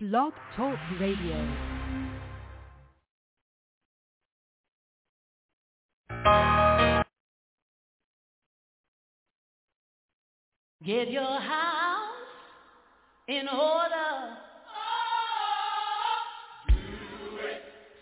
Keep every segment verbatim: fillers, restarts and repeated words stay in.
Blog Talk Radio. Get your house in order. Do it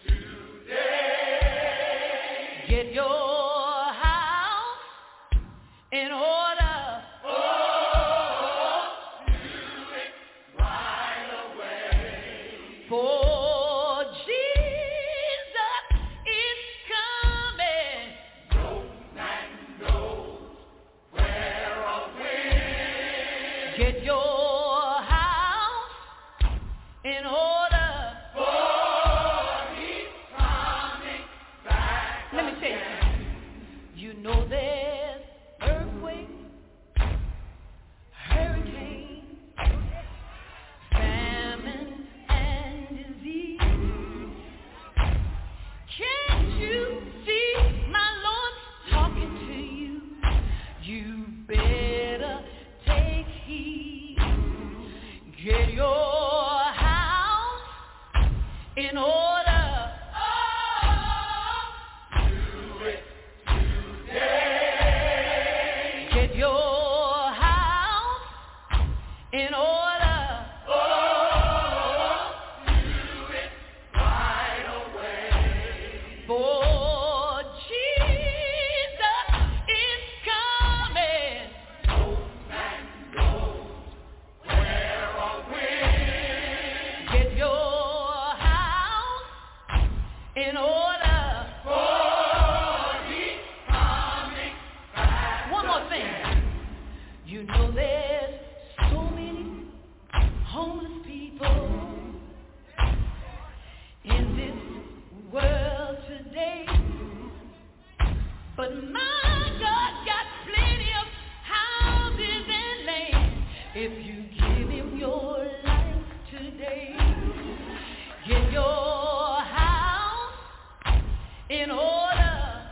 today. Get your house in order. Oh, do it right away. For Jesus is coming. No man knows where or when. Get your house in order. For he's coming back. Let me tell you something. You know there's earthquakes, hurricanes, famine, and disease. Can't you see my Lord's talking to you? You better take heed. Get your house in order. Do it today. Get your house in order. Oh, do it right away. For Jesus is coming. No man knows where or when. Get your house in order. For he's coming back. One more thing. You know there's so many homeless people in this world today. But my God got plenty of houses and land. If you give him your life today, get your house in order.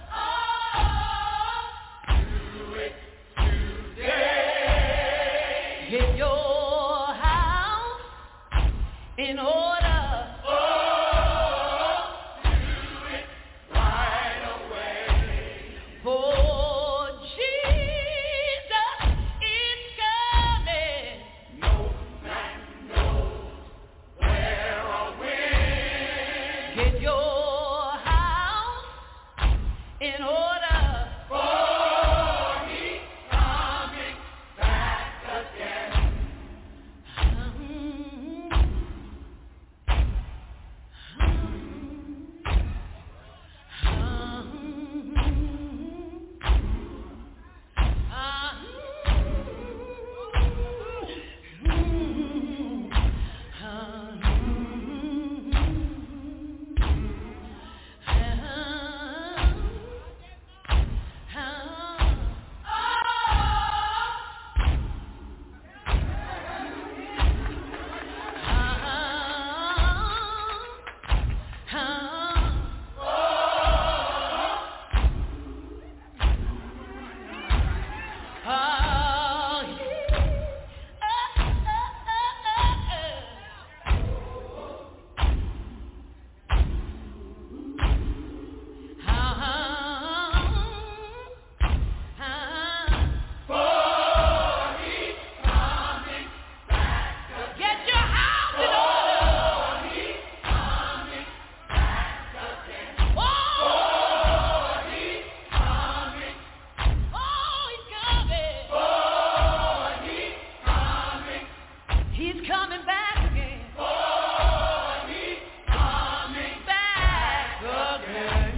Do it today. Get your house in order. Oh, do it right away. For Jesus is coming. No man knows where or when. Get your house in order. For he's coming back again. For he's coming back again. Get your house in order. For he's coming back again. Oh, For he's coming. oh, he's coming. For he's coming. He's coming back again. For he's coming Back again.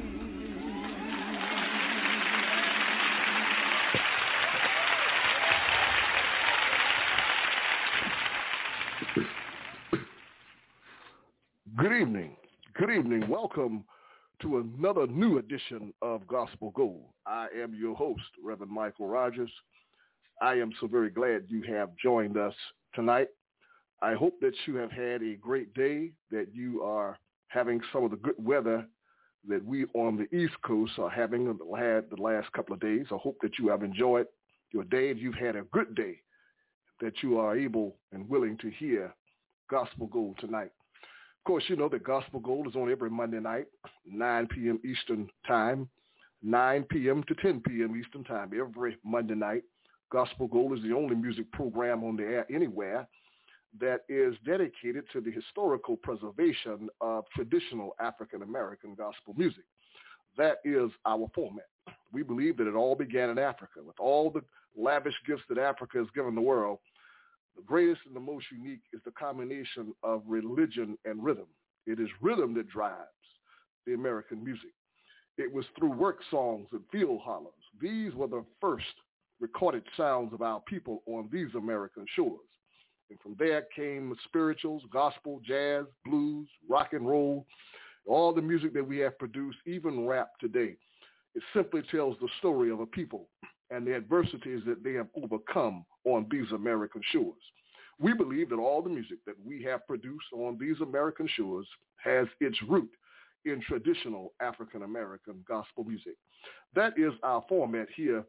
Good evening. Good evening. Welcome to another new edition of Gospel Gold. I am your host, Reverend Michael Rogers. I am so very glad you have joined us tonight. I hope that you have had a great day, that you are having some of the good weather that we on the East Coast are having had the last couple of days. I hope that you have enjoyed your day and you've had a good day, that you are able and willing to hear Gospel Gold tonight. Of course, you know that Gospel Gold is on every Monday night, nine p.m. Eastern Time, nine p.m. to ten p.m. Eastern Time, every Monday night. Gospel Gold is the only music program on the air anywhere that is dedicated to the historical preservation of traditional African-American gospel music. That is our format. We believe that it all began in Africa. With all the lavish gifts that Africa has given the world, the greatest and the most unique is the combination of religion and rhythm. It is rhythm that drives the American music. It was through work songs and field hollers. These were the first recorded sounds of our people on these American shores. And from there came spirituals, gospel, jazz, blues, rock and roll, all the music that we have produced, even rap today. It simply tells the story of a people and the adversities that they have overcome on these American shores. We believe that all the music that we have produced on these American shores has its root in traditional African-American gospel music. That is our format here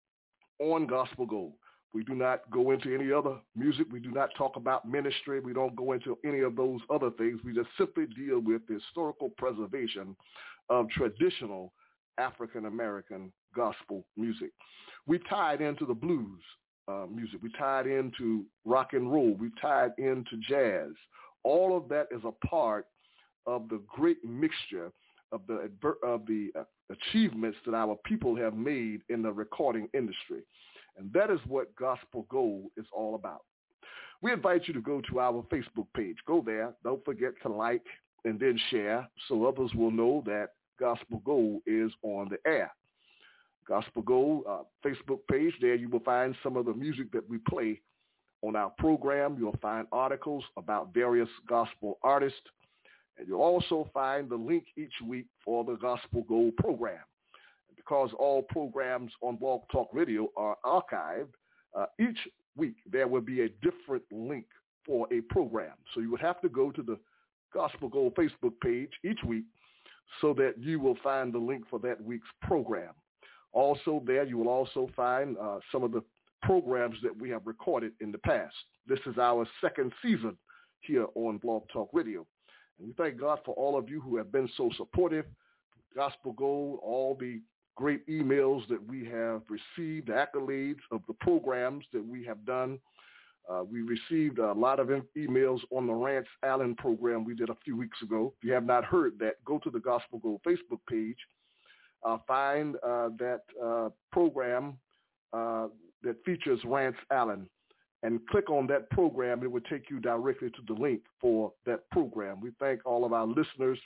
on Gospel Gold. We do not go into any other music. We do not talk about ministry. We don't go into any of those other things. We just simply deal with the historical preservation of traditional African-American gospel music. We tied into the blues uh, music. We tied into rock and roll. We tied into jazz. All of that is a part of the great mixture of the of the uh, achievements that our people have made in the recording industry. And that is what Gospel Gold is all about. We invite you to go to our Facebook page. Go there. Don't forget to like and then share so others will know that Gospel Gold is on the air. Gospel Gold uh, Facebook page, there you will find some of the music that we play on our program. You'll find articles about various gospel artists. And you'll also find the link each week for the Gospel Gold program. And because all programs on Blog Talk Radio are archived, uh, each week there will be a different link for a program. So you would have to go to the Gospel Gold Facebook page each week so that you will find the link for that week's program. Also there, you will also find uh, some of the programs that we have recorded in the past. This is our second season here on Blog Talk Radio. And we thank God for all of you who have been so supportive. Gospel Gold, all the great emails that we have received, the accolades of the programs that we have done. Uh, we received a lot of emails on the Rance Allen program we did a few weeks ago. If you have not heard that, go to the Gospel Gold Facebook page. Uh, find uh, that uh, program uh, that features Rance Allen and click on that program. It will take you directly to the link for that program. We thank all of our listeners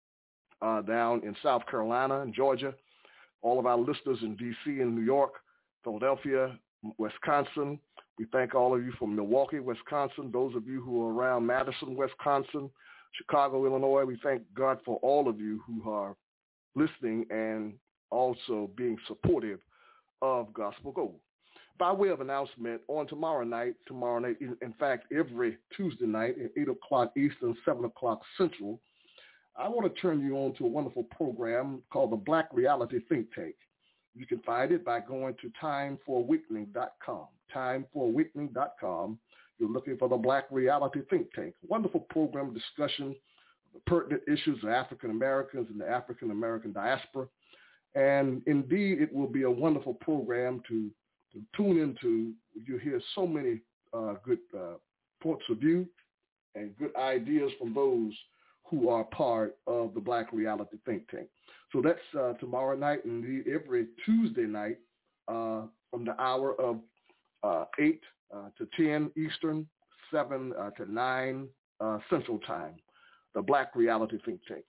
uh, down in South Carolina and Georgia, all of our listeners in D C and New York, Philadelphia, Wisconsin. We thank all of you from Milwaukee, Wisconsin, those of you who are around Madison, Wisconsin, Chicago, Illinois. We thank God for all of you who are listening and also being supportive of Gospel Gold. By way of announcement, on tomorrow night, tomorrow night, in fact, every Tuesday night at eight o'clock Eastern, seven o'clock Central, I want to turn you on to a wonderful program called the Black Reality Think Tank. You can find it by going to time for awakening dot com, time for awakening dot com. You're looking for the Black Reality Think Tank, a wonderful program discussion of the pertinent issues of African Americans and the African American diaspora. And indeed, it will be a wonderful program to, to tune into. You hear so many uh, good uh, points of view and good ideas from those who are part of the Black Reality Think Tank. So that's uh, tomorrow night and every Tuesday night uh, from the hour of uh, eight uh, to ten Eastern, seven uh, to nine uh, Central Time, the Black Reality Think Tank.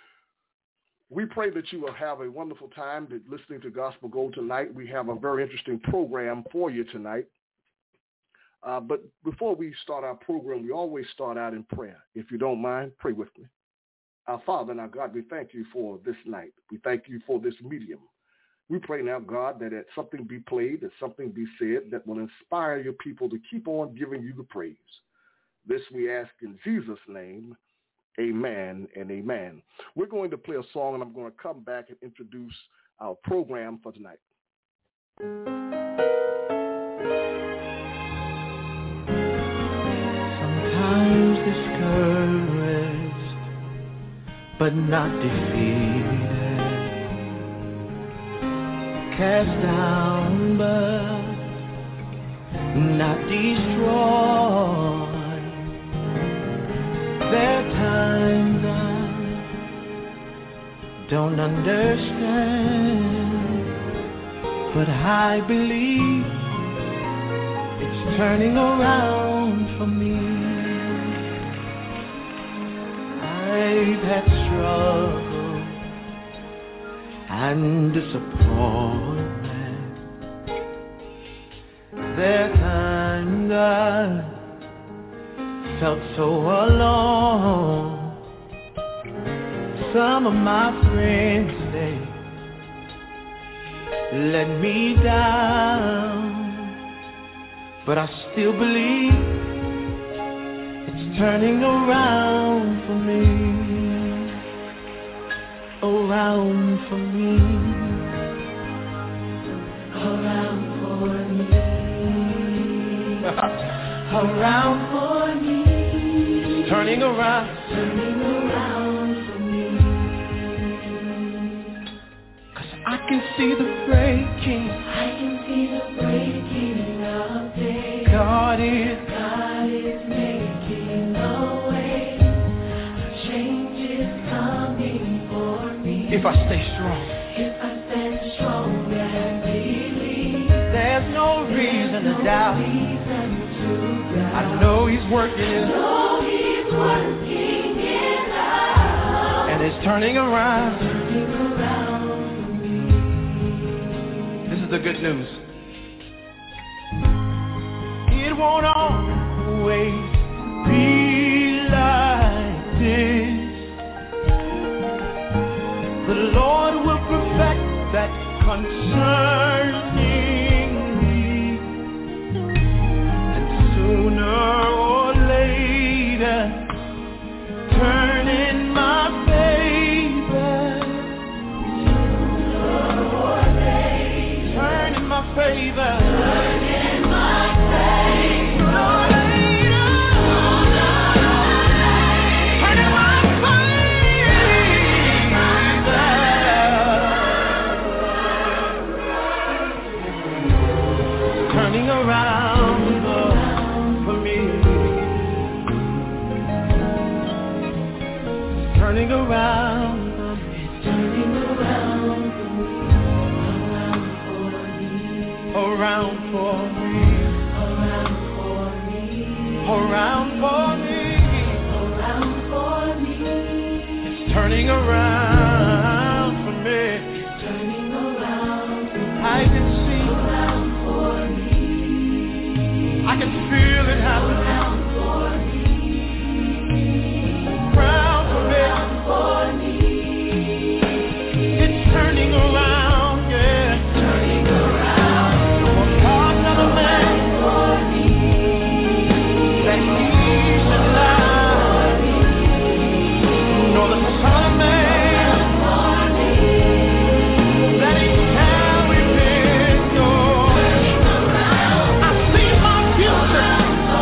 We pray that you will have a wonderful time listening to Gospel Gold tonight. We have a very interesting program for you tonight. Uh, but before we start our program, we always start out in prayer. If you don't mind, pray with me. Our Father and our God, we thank you for this night. We thank you for this medium. We pray now, God, that something be played, that something be said that will inspire your people to keep on giving you the praise. This we ask in Jesus' name. Amen and amen. We're going to play a song, and I'm going to come back and introduce our program for tonight. Sometimes the but not defeated. Cast down, but not destroyed. There are times I don't understand, but I believe it's turning around for me. I've had struggle and disappointment. There are times I felt so alone. Some of my friends, they let me down, but I still believe it's turning around for me, around for me, around for me, around for me, it's turning around, turning around for me, 'cause I can see the breaking, I can see the breaking of day. God is, God is making a way. Change is coming for me. If I stay strong, if I stand strong and believe, there's no reason to doubt. I know He's working it. I know He's working it out. And it's turning around. Turning around for me. This is the good news. It won't always be like this. The Lord will perfect that concerning me, and sooner or later turn in my favor. Sooner or later turn in my favor. Turn in my favor. Turning around for me, turning around for me, turning around for me, around for me, around for me, around for me, around for me, it's turning around for me, it's turning around for me. I can see around for me. I can feel it happening. Around for me. Around for me. Around for me. It's turning around, yeah. It's turning around. For God's not a man for me. That He should lie. Nor the Son of Man that He can repent. No. I see my future.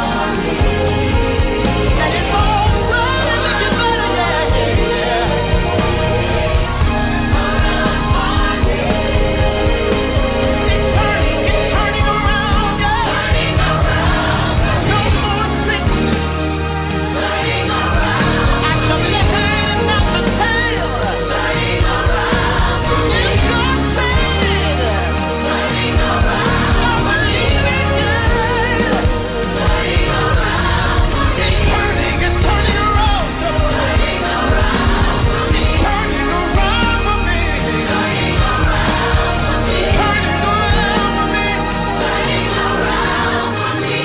And it's already looking better, yeah, yeah. It's turning, it's turning around, yeah. Turning around. No more sickness. Turning around. I'm the head, not the tail. Turning around. It's God said. Turning around. I believe it, yeah. Turning around. It's turning, it's turning around. Turning around. It's turning around for me. Turning around for me. Turning around for me. Turning around for me.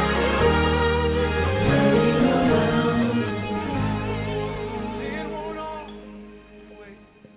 Turning around. It won't always be like.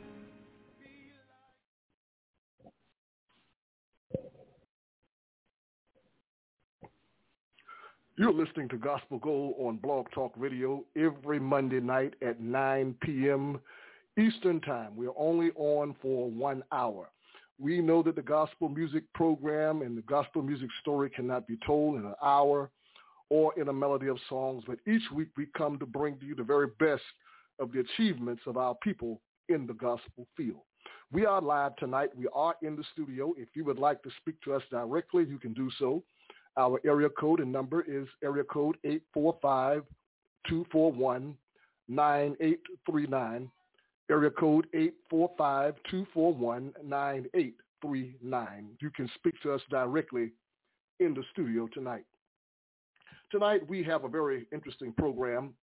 You're listening to Gospel Gold on Blog Talk Radio every Monday night at nine p.m. Eastern Time. We're only on for one hour. We know that the gospel music program and the gospel music story cannot be told in an hour or in a melody of songs, but each week we come to bring to you the very best of the achievements of our people in the gospel field. We are live tonight. We are in the studio. If you would like to speak to us directly, you can do so. Our area code and number is area code eight four five, two four one, nine eight three nine. Area code eight four five, two four one, nine eight three nine. You can speak to us directly in the studio tonight. Tonight we have a very interesting program.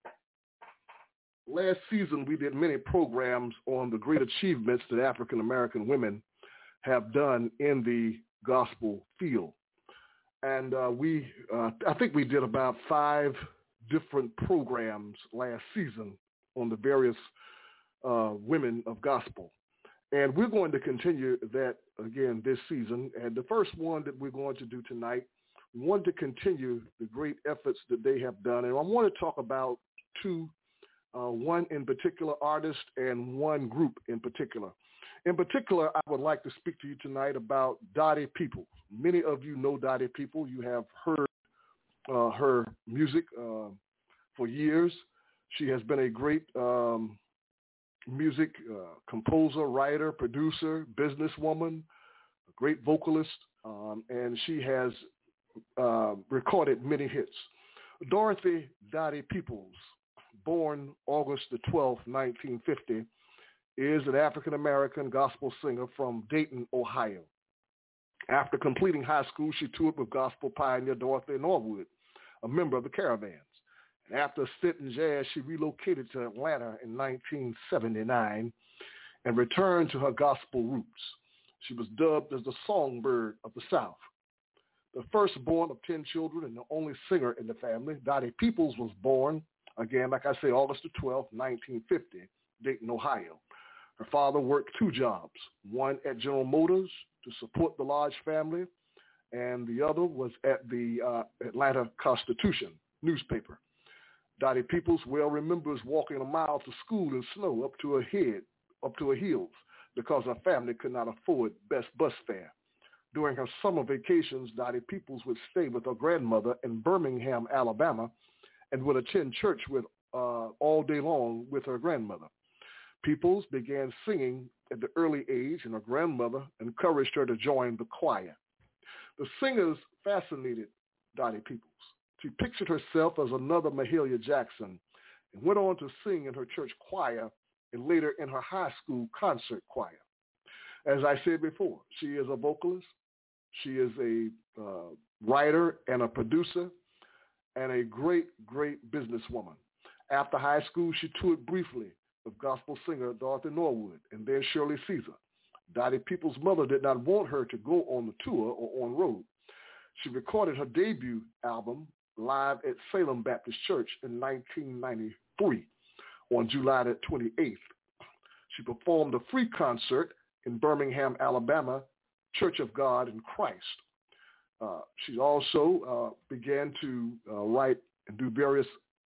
Last season we did many programs on the great achievements that African American women have done in the gospel field. And uh, we, uh, I think we did about five different programs last season on the various uh, women of gospel. And we're going to continue that again this season. And the first one that we're going to do tonight, we want to continue the great efforts that they have done. And I want to talk about two, uh, one in particular artist and one group in particular. In particular, I would like to speak to you tonight about Dottie Peoples. Many of you know Dottie Peoples. You have heard uh, her music uh, for years. She has been a great um, music uh, composer, writer, producer, businesswoman, a great vocalist, um, and she has uh, recorded many hits. Dorothy Dottie Peoples, born August the twelfth, nineteen fifty, is an African-American gospel singer from Dayton, Ohio. After completing high school, she toured with gospel pioneer Dorothy Norwood, a member of the Caravans. And after a stint in jazz, she relocated to Atlanta in nineteen seventy-nine and returned to her gospel roots. She was dubbed as the songbird of the South. The firstborn of ten children and the only singer in the family, Dottie Peoples was born, again, like I say, August the twelfth, nineteen fifty, Dayton, Ohio. Her father worked two jobs, one at General Motors to support the large family, and the other was at the uh, Atlanta Constitution newspaper. Dottie Peoples well remembers walking a mile to school in snow up to her head, up to her heels, because her family could not afford best bus fare. During her summer vacations, Dottie Peoples would stay with her grandmother in Birmingham, Alabama, and would attend church with uh, all day long with her grandmother. Peoples began singing at the early age, and her grandmother encouraged her to join the choir. The singers fascinated Dottie Peoples. She pictured herself as another Mahalia Jackson and went on to sing in her church choir and later in her high school concert choir. As I said before, she is a vocalist. She is a uh, writer and a producer and a great, great businesswoman. After high school, she toured briefly with gospel singer Dorothy Norwood and then Shirley Caesar. Dottie Peoples' mother did not want her to go on the tour or on road. She recorded her debut album live at Salem Baptist Church in nineteen ninety-three on July the twenty-eighth. She performed a free concert in Birmingham, Alabama, Church of God in Christ. Uh, she also uh, began to uh, write and do various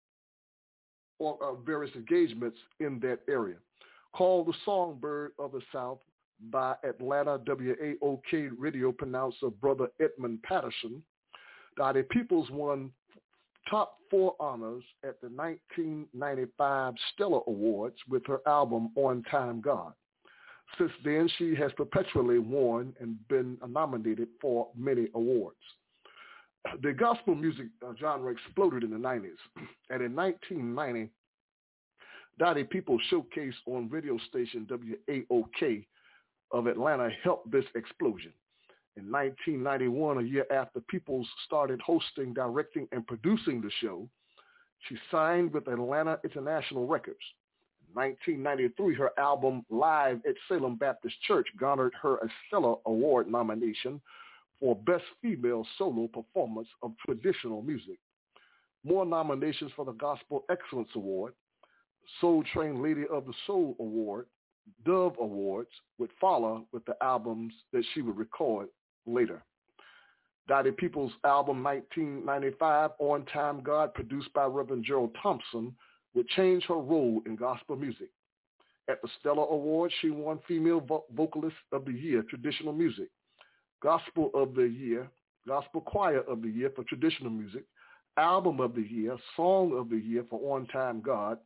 uh, various engagements in that area. Called the Songbird of the South by Atlanta W A O K radio pronouncer Brother Edmund Patterson, Dottie Peoples won top four honors at the nineteen ninety-five Stellar Awards with her album On Time God. Since then, she has perpetually won and been nominated for many awards. The gospel music genre exploded in the nineties, and in nineteen ninety, Dottie Peoples showcased on radio station W A O K of Atlanta helped this explosion. In nineteen ninety-one, a year after Peoples started hosting, directing, and producing the show, she signed with Atlanta International Records. In nineteen ninety-three, her album Live at Salem Baptist Church garnered her a Stellar Award nomination for Best Female Solo Performance of Traditional Music. More nominations for the Gospel Excellence Award, Soul Train Lady of the Soul Award, Dove Awards would follow with the albums that she would record later. Dottie Peoples' album nineteen ninety-five, On Time God, produced by Reverend Gerald Thompson, would change her role in gospel music. At the Stellar Awards, she won Female Vo- Vocalist of the Year, Traditional Music, Gospel of the Year, Gospel Choir of the Year for Traditional Music, Album of the Year, Song of the Year for On Time God,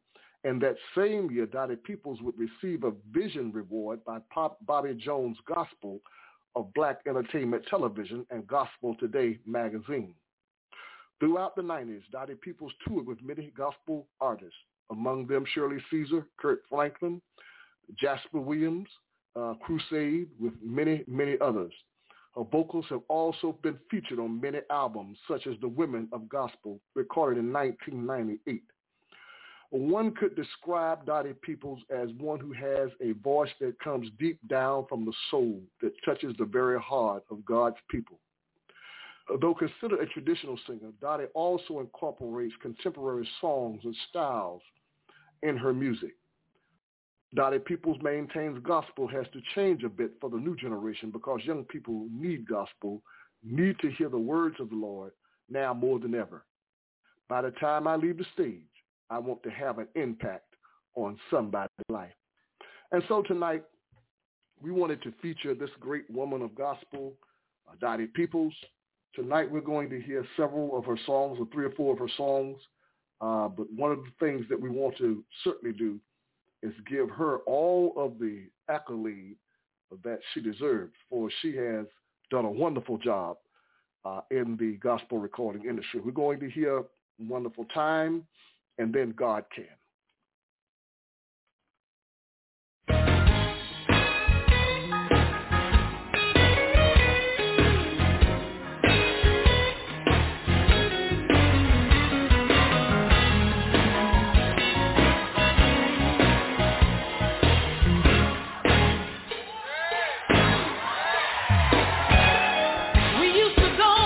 And that same year, Dottie Peoples would receive a vision reward by Pop Bobby Jones Gospel of Black Entertainment Television and Gospel Today magazine. Throughout the nineties, Dottie Peoples toured with many gospel artists, among them Shirley Caesar, Kurt Franklin, Jasper Williams, uh, Crusade, with many, many others. Her vocals have also been featured on many albums, such as The Women of Gospel, recorded in nineteen ninety-eight. One could describe Dottie Peoples as one who has a voice that comes deep down from the soul, that touches the very heart of God's people. Though considered a traditional singer, Dottie also incorporates contemporary songs and styles in her music. Dottie Peoples maintains gospel has to change a bit for the new generation because young people need gospel, need to hear the words of the Lord now more than ever. By the time I leave the stage, I want to have an impact on somebody's life. And so tonight, we wanted to feature this great woman of gospel, uh, Dottie Peoples. Tonight, we're going to hear several of her songs, or three or four of her songs. Uh, but one of the things that we want to certainly do is give her all of the accolade that she deserves, for she has done a wonderful job uh, in the gospel recording industry. We're going to hear Wonderful Time, and then God Can.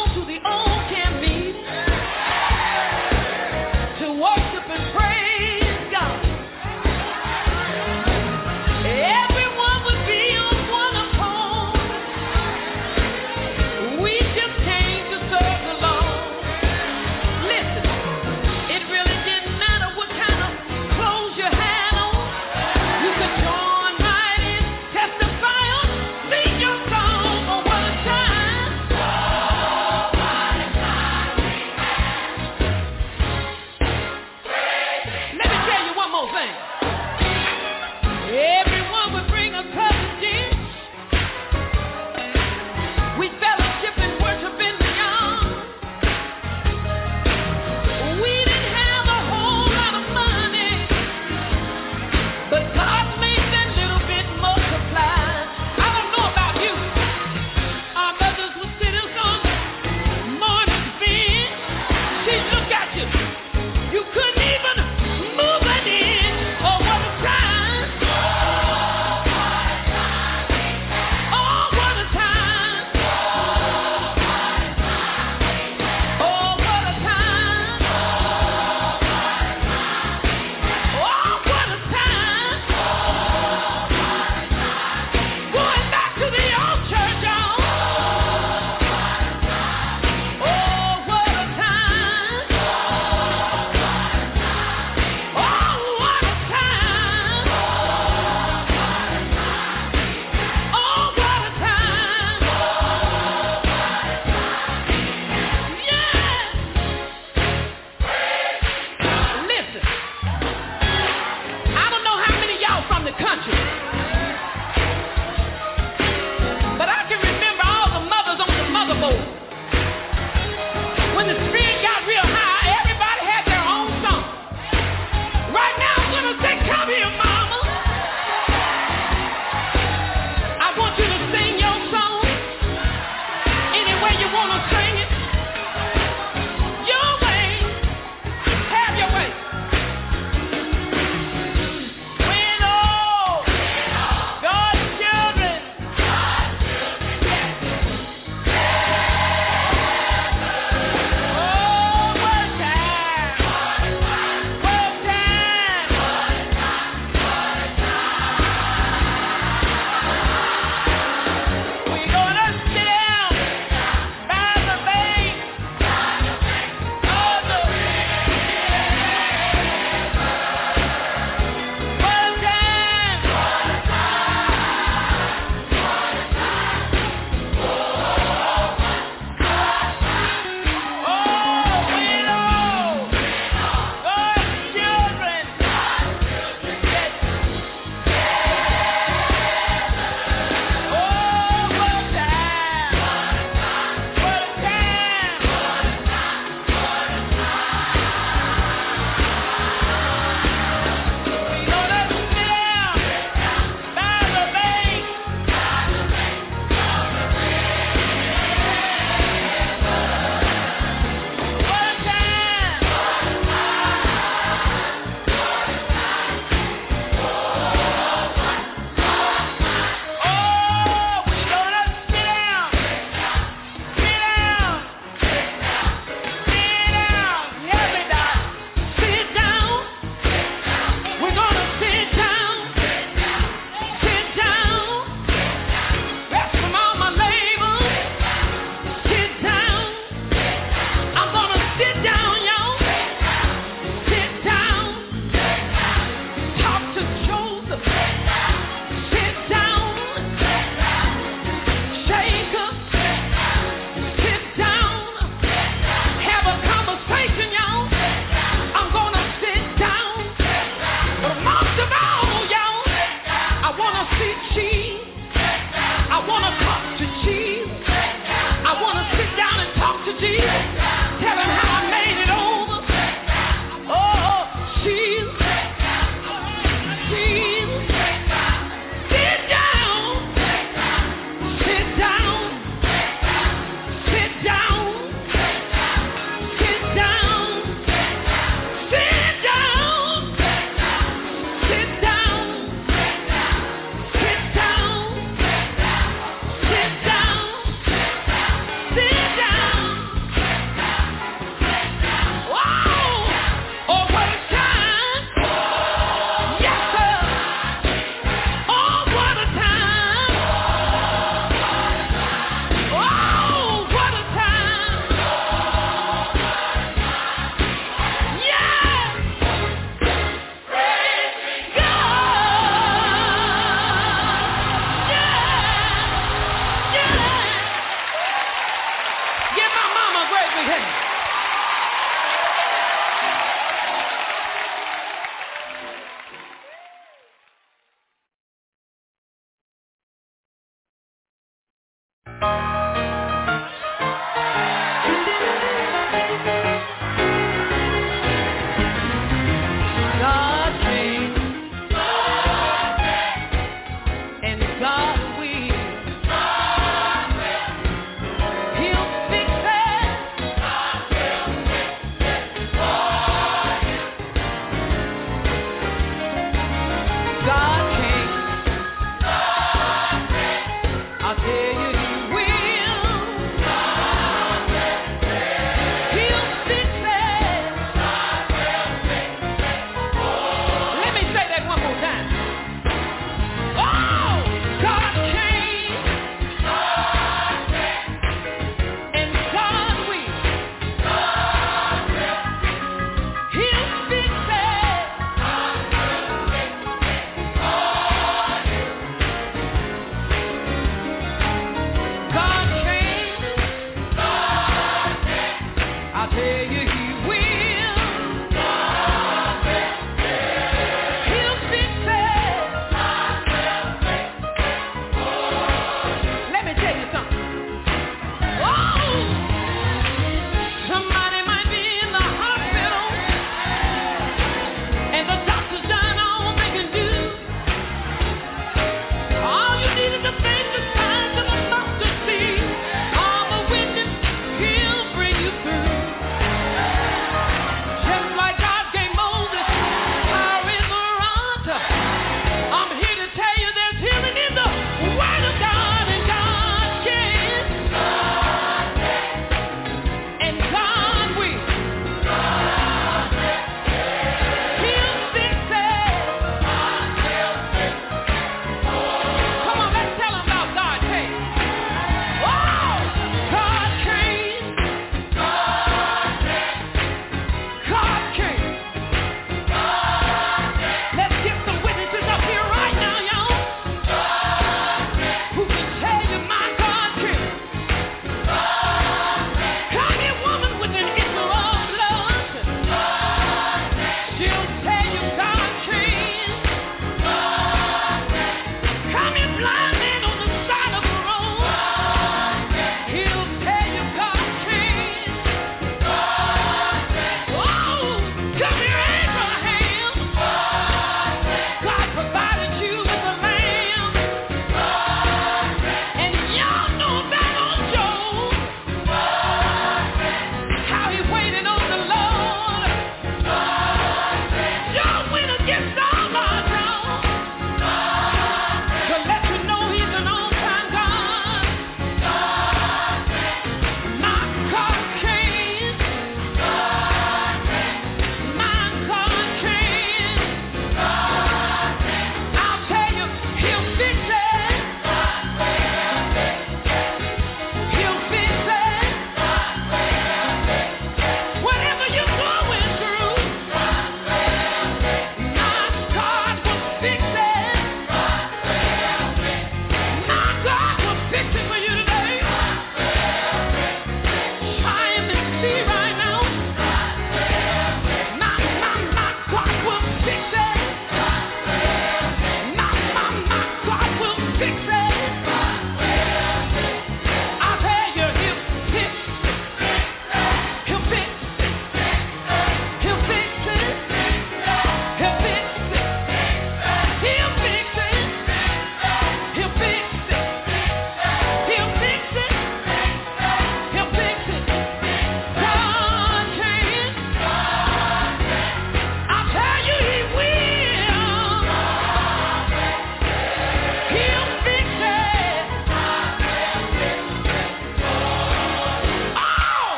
Worship and praise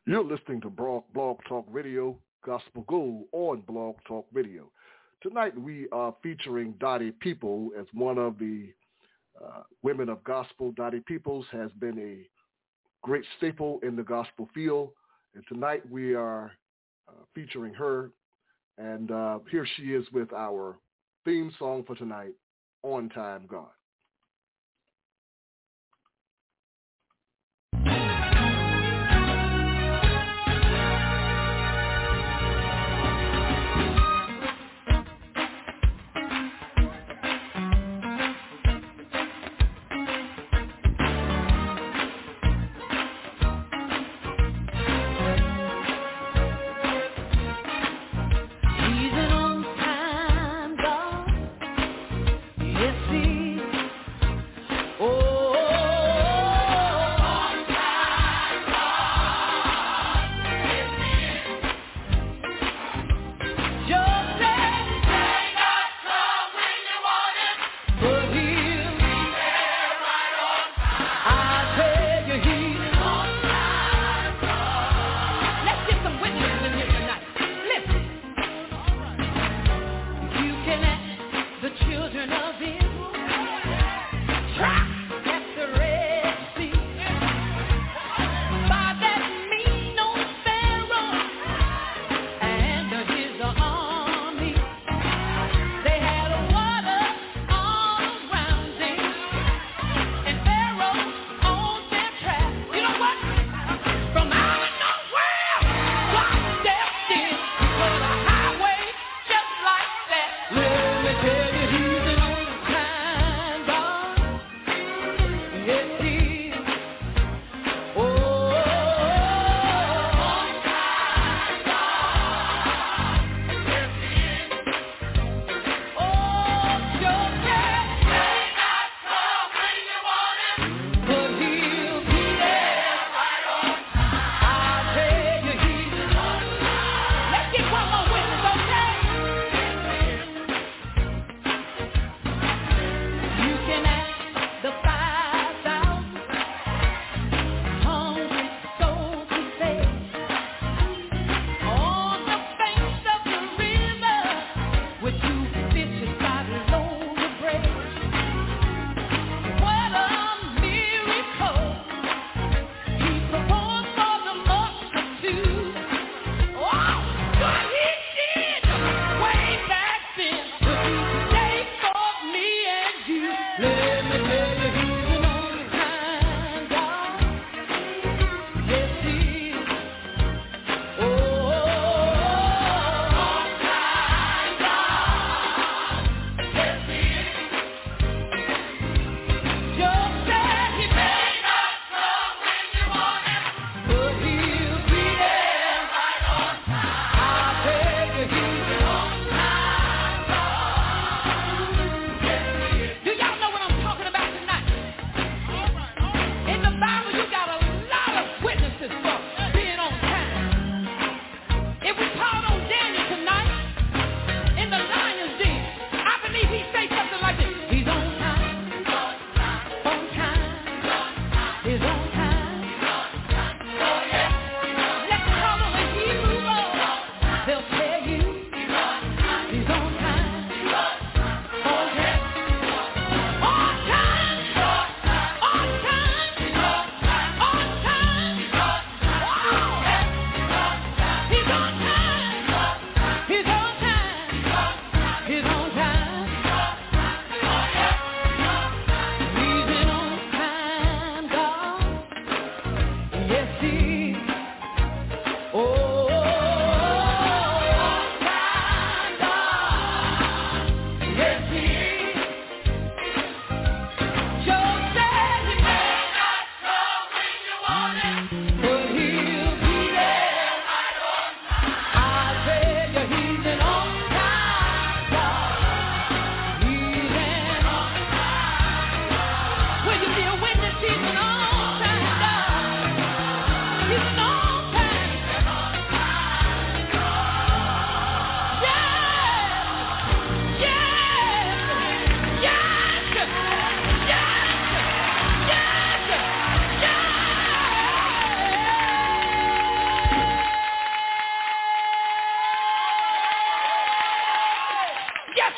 You're listening to Blog, Blog Talk Radio, Gospel Gold on Blog Talk Radio. Tonight we are featuring Dottie People as one of the uh, women of gospel. Dottie Peoples has been a great staple in the gospel field, and tonight we are uh, featuring her, and uh, here she is with our theme song for tonight, On Time God. He's an on-time God. Yes, he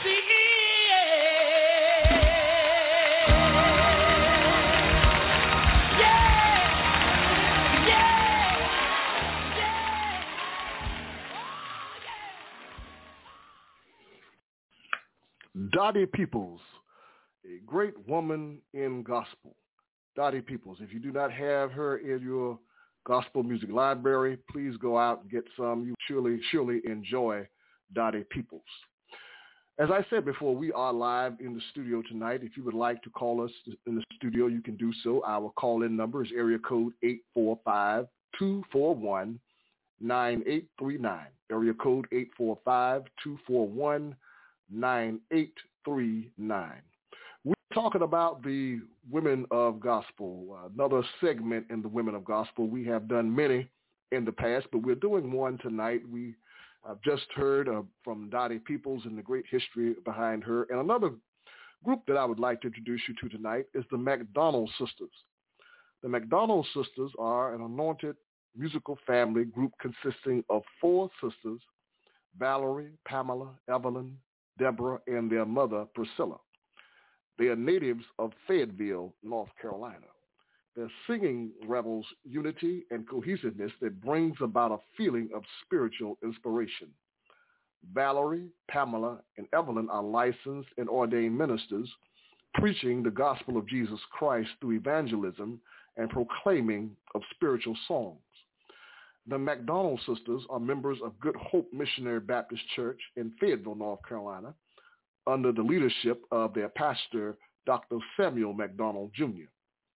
Dottie Peoples, a great woman in gospel. Dottie Peoples, if you do not have her in your gospel music library, please go out and get some. You surely, surely enjoy Dottie Peoples. As I said before, we are live in the studio tonight. If you would like to call us in the studio, you can do so. Our call-in number is area code eight four five, two four one, nine eight three nine. Area code eight four five, two four one, nine eight three nine. We're talking about the women of gospel, another segment in the women of gospel. We have done many in the past, but we're doing one tonight. We have just heard uh, from Dottie Peoples and the great history behind her. And another group that I would like to introduce you to tonight is the McDonald Sisters. The McDonald Sisters are an anointed musical family group consisting of four sisters, Valerie, Pamela, Evelyn, Deborah, and their mother, Priscilla. They are natives of Fayetteville, North Carolina. Their singing revels unity and cohesiveness that brings about a feeling of spiritual inspiration. Valerie, Pamela, and Evelyn are licensed and ordained ministers, preaching the gospel of Jesus Christ through evangelism and proclaiming of spiritual songs. The McDonald Sisters are members of Good Hope Missionary Baptist Church in Fayetteville, North Carolina, under the leadership of their pastor, Doctor Samuel McDonald, Junior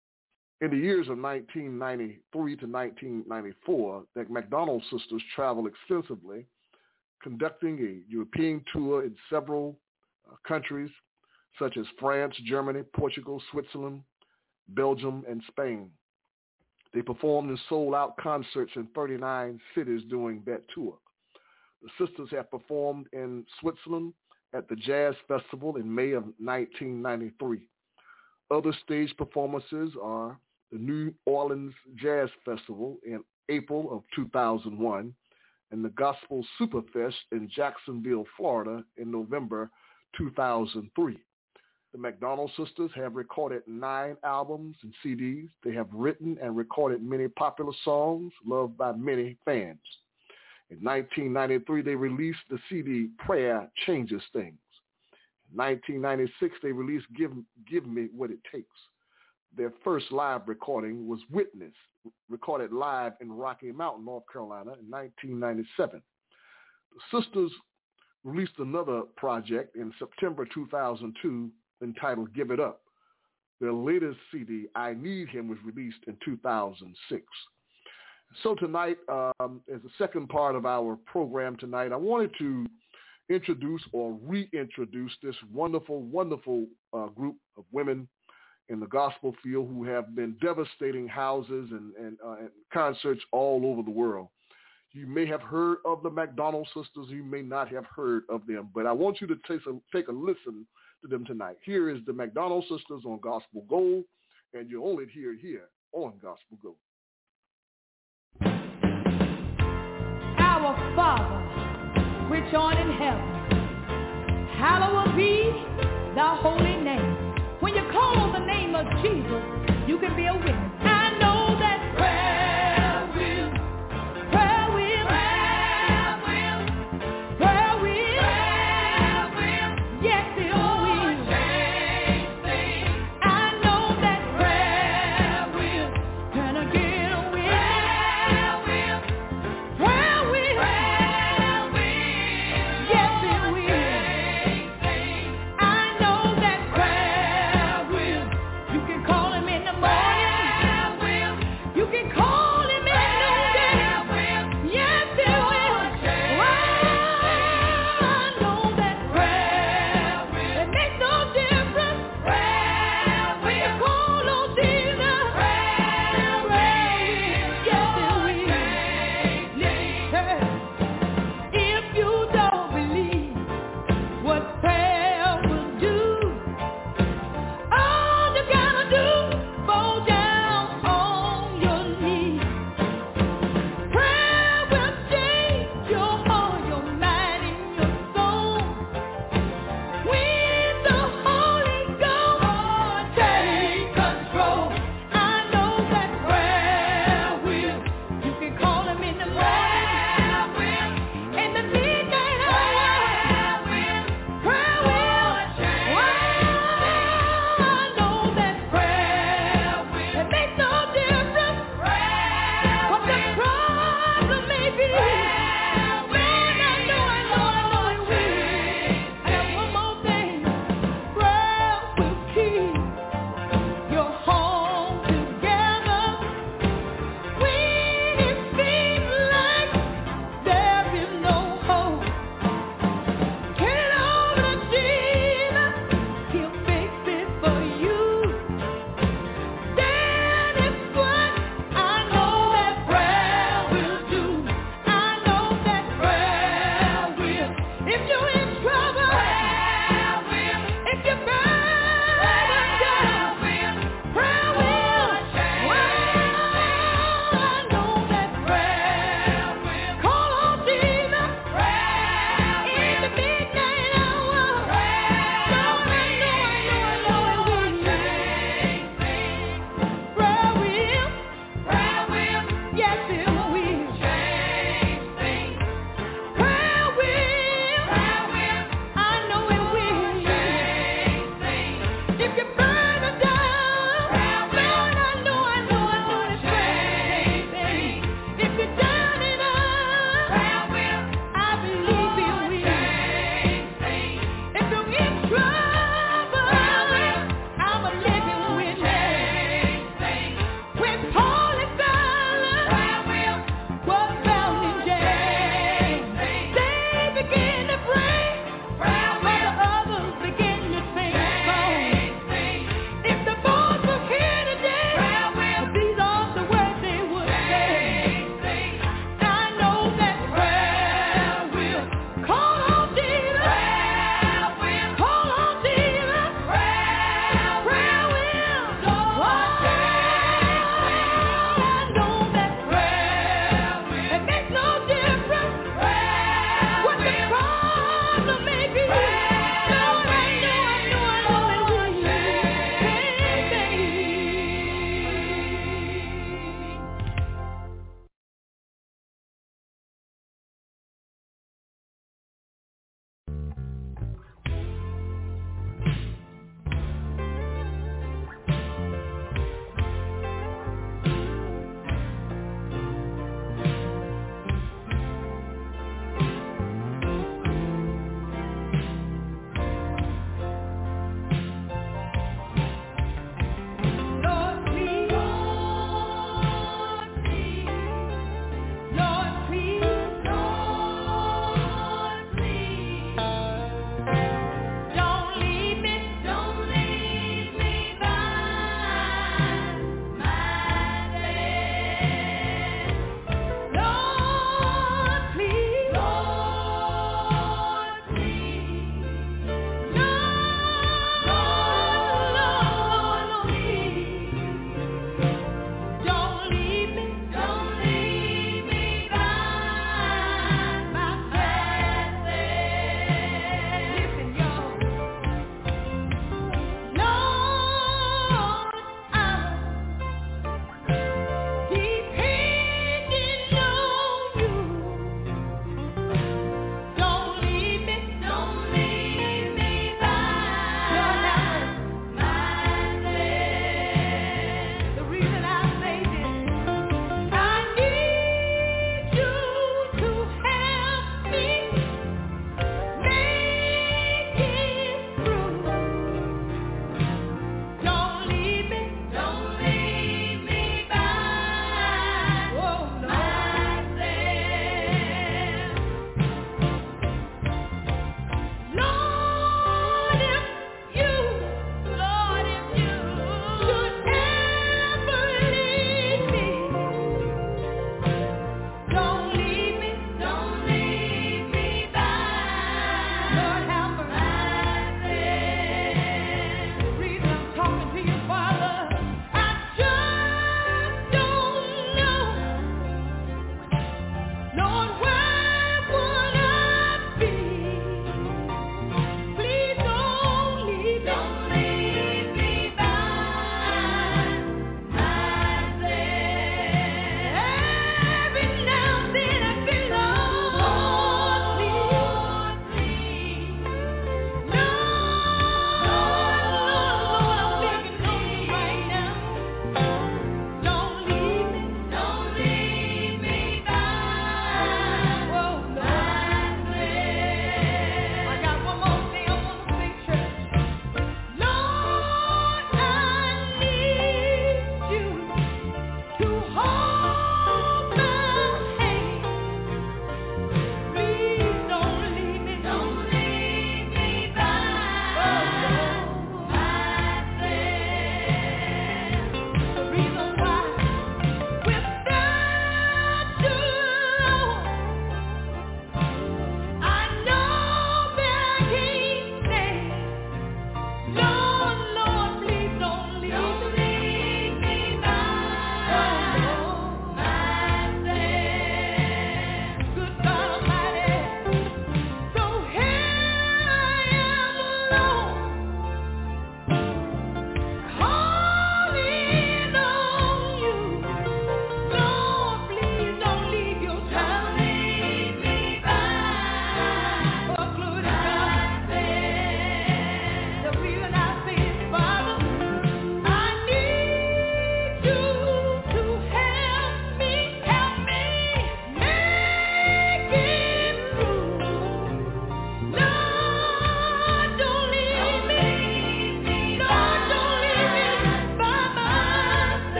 In the years of nineteen ninety-three to nineteen ninety-four, the McDonald Sisters traveled extensively, conducting a European tour in several uh, countries, such as France, Germany, Portugal, Switzerland, Belgium, and Spain. They performed and sold out concerts in thirty-nine cities during that tour. The sisters have performed in Switzerland at the Jazz Festival in May of nineteen ninety-three. Other stage performances are the New Orleans Jazz Festival in April of two thousand one and the Gospel Superfest in Jacksonville, Florida in November two thousand three. The McDonald Sisters have recorded nine albums and C Ds. They have written and recorded many popular songs loved by many fans. In nineteen ninety-three, they released the C D Prayer Changes Things. In nineteen ninety-six, they released Give, Give Me What It Takes. Their first live recording was Witness, recorded live in Rocky Mountain, North Carolina in nineteen ninety-seven. The sisters released another project in September two thousand two entitled Give It Up. Their latest C D, I Need Him, was released in two thousand six. So tonight, um, as the second part of our program tonight, I wanted to introduce or reintroduce this wonderful, wonderful uh, group of women in the gospel field who have been devastating houses and, and, uh, and concerts all over the world. You may have heard of the McDonald Sisters. You may not have heard of them, but I want you to take a, take a listen to them tonight. Here is the McDonald Sisters on Gospel Gold, and you'll only hear it here on Gospel Gold. Our Father, which art in heaven, hallowed be thy holy name. When you call on the name of Jesus, you can be a witness. I know that prayer will, prayer will, prayer will, prayer will, prayer will, yes it will. Change things. I know that prayer will, can I get a witness? Prayer will, prayer will, prayer will, yes it will. Change things. I know that prayer will. You can call him in the morning.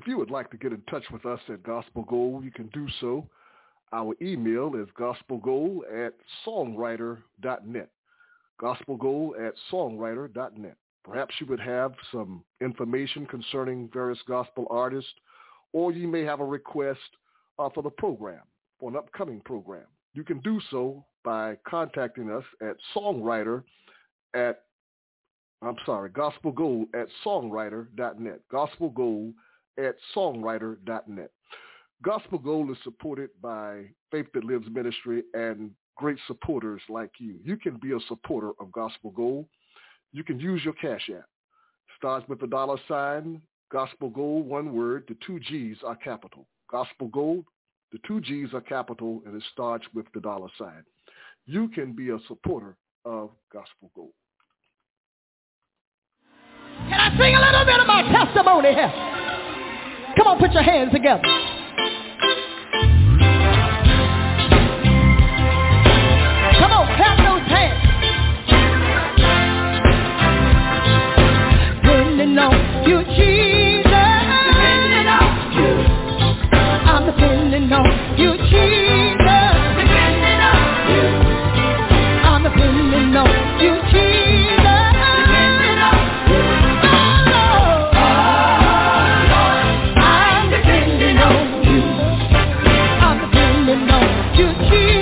If you would like to get in touch with us at Gospel Gold, you can do so. Our email is gospelgold at songwriter dot net. Gospelgold at songwriter dot net. Perhaps you would have some information concerning various gospel artists, or you may have a request uh, for the program, for an upcoming program. You can do so by contacting us at songwriter at, I'm sorry, gospelgold at songwriter dot net. Gospelgold at songwriter dot net. Gospel Gold is supported by Faith That Lives Ministry and great supporters like you. You can be a supporter of Gospel Gold. You can use your Cash App. Starts with the dollar sign, Gospel Gold, one word. The two G's are capital. Gospel Gold, the two G's are capital, and it starts with the dollar sign. You can be a supporter of Gospel Gold. Can I sing a little bit of my testimony here? Come on, put your hands together. Come on, clap those hands. Depending on you, Jesus. Depending on you. I'm depending on you, Jesus. Depending on you. I'm depending on you, Jesus. Depending on you. Oh, Lord. I'm depending on you. I'm depending on you, Jesus.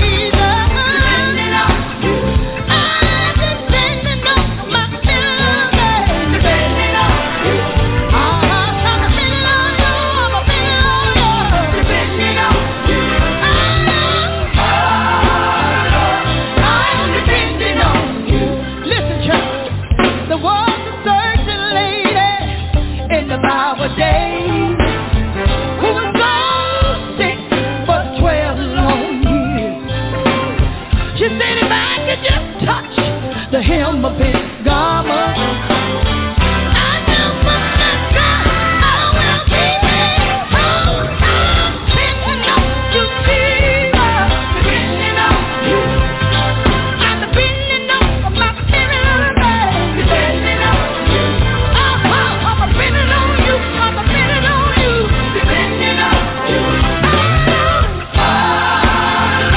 The hem of his garment. I know my God, I will be whole. I'm depending on you, Jesus. Depending on you. I'm depending on my spirit. Depending on you. Oh, oh, I'm depending on you. I'm depending on you. Depending on you. Oh, oh,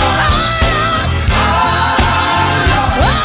oh, oh.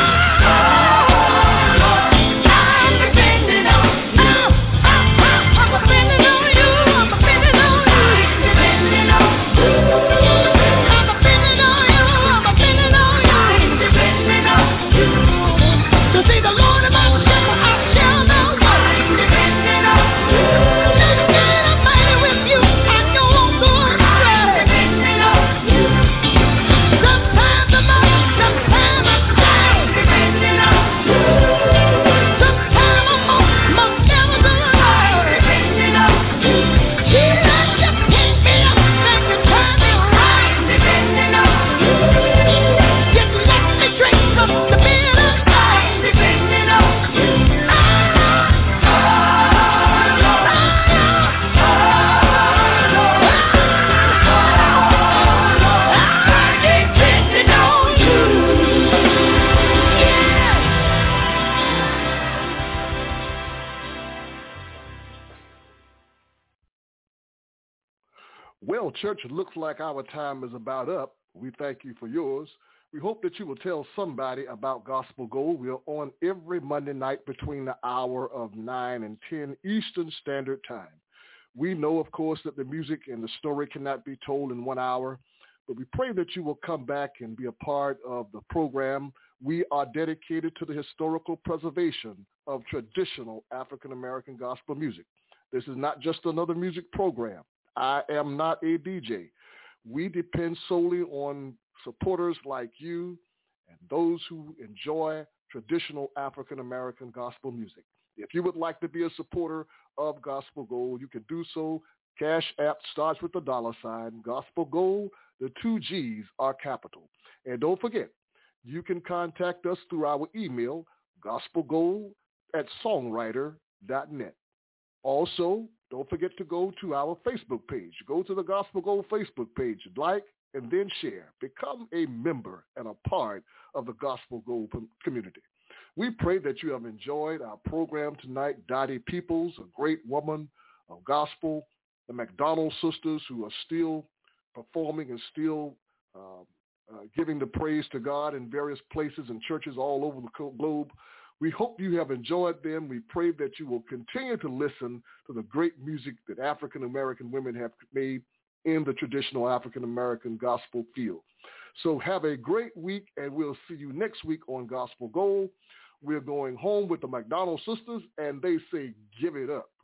Well, church, it looks like our time is about up. We thank you for yours. We hope that you will tell somebody about Gospel Gold. We are on every Monday night between the hour of nine and ten Eastern Standard Time. We know, of course, that the music and the story cannot be told in one hour, but we pray that you will come back and be a part of the program. We are dedicated to the historical preservation of traditional African-American gospel music. This is not just another music program. I am not a D J. We depend solely on supporters like you and those who enjoy traditional African-American gospel music. If you would like to be a supporter of Gospel Gold, you can do so. Cash App starts with the dollar sign. Gospel Gold, the two G's are capital. And don't forget, you can contact us through our email, gospelgold at songwriter dot net. Also, don't forget to go to our Facebook page. Go to the Gospel Gold Facebook page, like, and then share. Become a member and a part of the Gospel Gold community. We pray that you have enjoyed our program tonight. Dottie Peoples, a great woman of gospel, the McDonald sisters who are still performing and still uh, uh, giving the praise to God in various places and churches all over the globe. We hope you have enjoyed them. We pray that you will continue to listen to the great music that African-American women have made in the traditional African-American gospel field. So have a great week, and we'll see you next week on Gospel Gold. We're going home with the McDonald sisters, and they say, give it up.